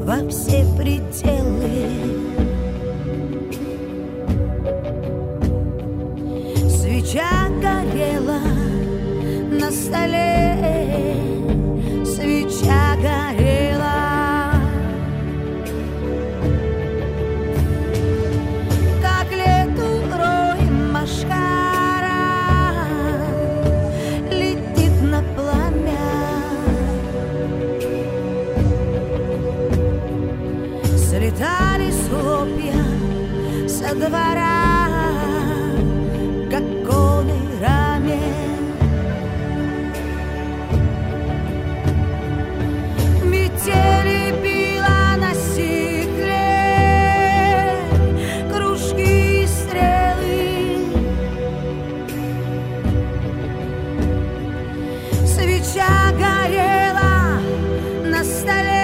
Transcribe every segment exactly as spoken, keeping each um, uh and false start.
во все пределы. Свеча горела на столе, свеча горела. Как лету рой машкара летит на пламя. Слетали хлопья со двора, как конный раме. Метели била на стекле кружки и стрелы. Свеча горела на столе,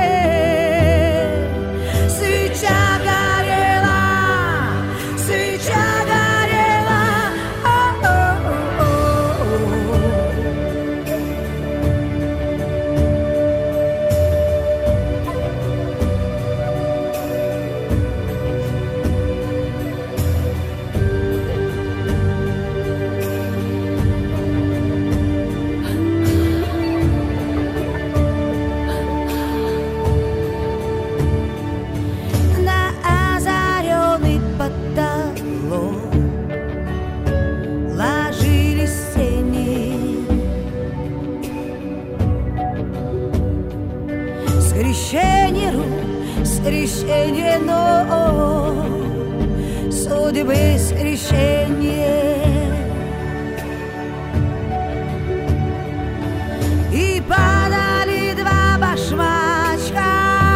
свеча горела, свеча горела. На озаренный потолок ложились тени. Скрещение рук, скрещение ног, судьбы скрещение. И падали два башмачка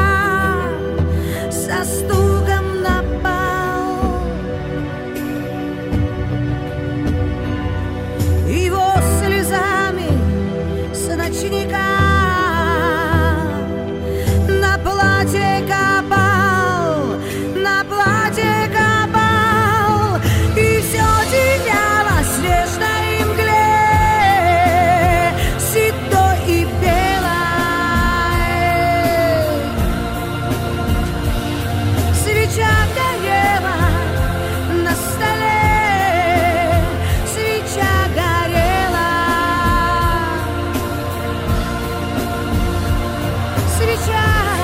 со стуком на пол. Его слезами с ночника на платье капал, на платье капал. И все теряло в снежной мгле, седой и белой. Свеча горела на столе, свеча горела, свеча.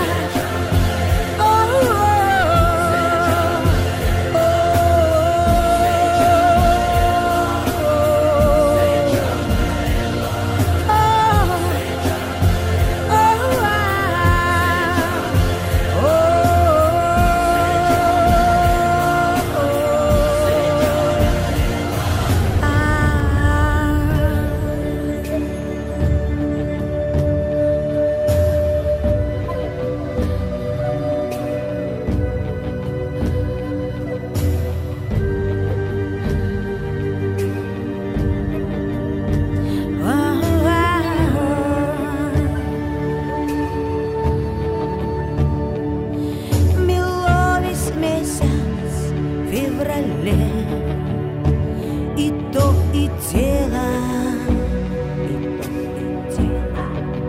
Мело весь месяц в феврале, и то и дело, и то и дело.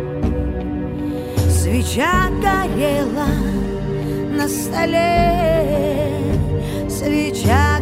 Свеча горела на столе, свеча